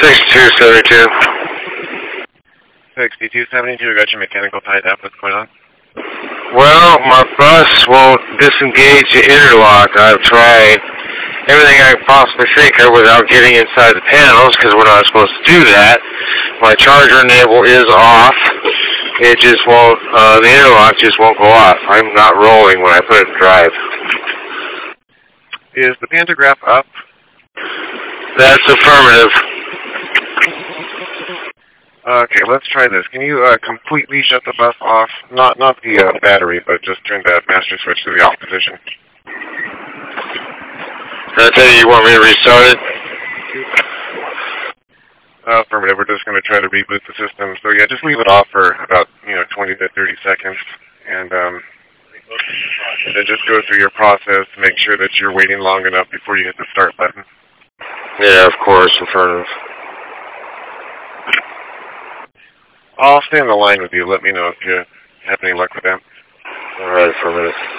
6272. 6272, I got your mechanical tied up. What's going on? Well, my bus won't disengage the interlock. I've tried everything I can possibly think of without getting inside the panels, because we're not supposed to do that. My charger enable is off. It just won't, the interlock just won't go off. I'm not rolling when I put it in drive. Is the pantograph up? That's affirmative. Okay, let's try this. Can you completely shut the bus off? Not the battery, but just turn the master switch to the off position. I tell you want me to restart it? Affirmative. We're just going to try to reboot the system. So yeah, just leave it off for about 20 to 30 seconds, and then just go through your process to make sure that you're waiting long enough before you hit the start button. Yeah, of course, affirmative. I'll stay on the line with you. Let me know if you have any luck with that. All right, affirmative.